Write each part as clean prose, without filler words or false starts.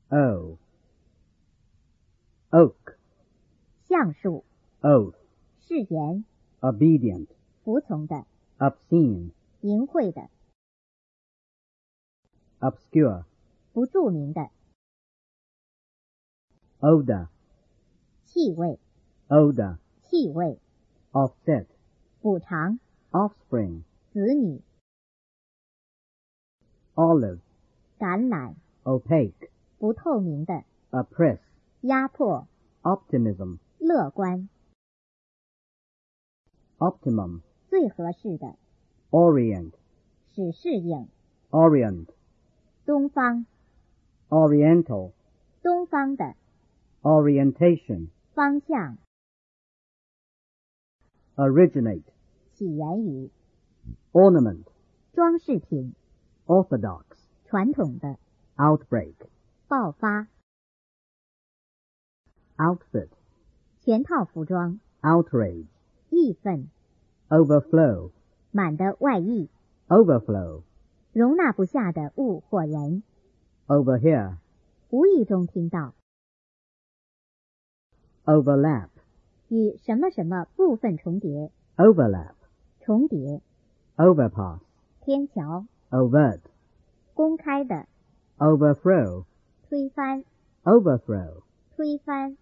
O. Oak. 橡树 Oath. 誓言 Obedient. 服从的 Obscene. 淫秽的 Obscure. 不著名的 Odor. 气味 Odor. 气味 Offset. 补偿 Offspring. 子女 Olive. 橄榄 Opaque. 不透明的 Oppress. 压迫 Optimism. 乐观 Optimum. 最合适的 Orient. 使适应 Orient. 东方 Oriental. 东方的 Orientation. 方向 Originate. 起源于 Ornament. 装饰品 Orthodox. 传统的 Outbreak. 爆发 Outfit. 全套服装 Outrage. 义愤 Overflow. 满的外溢 Overflow. 容纳不下的物或人 Overhear. 无意中听到 Overlap. 与什么什么部分重叠 Overlap. 重叠 Overpass. 天桥 Overt. 公开的 Overthrow. 推翻 Overthrow. 推翻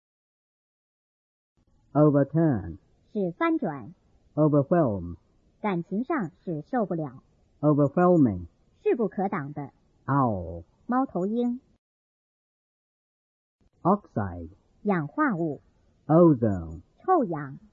Overturn. 使翻转 Overwhelm. 感情上使受不了 Overwhelming. 势不可挡的 Owl. 猫头鹰 Oxide. 氧化物 Ozone. 臭氧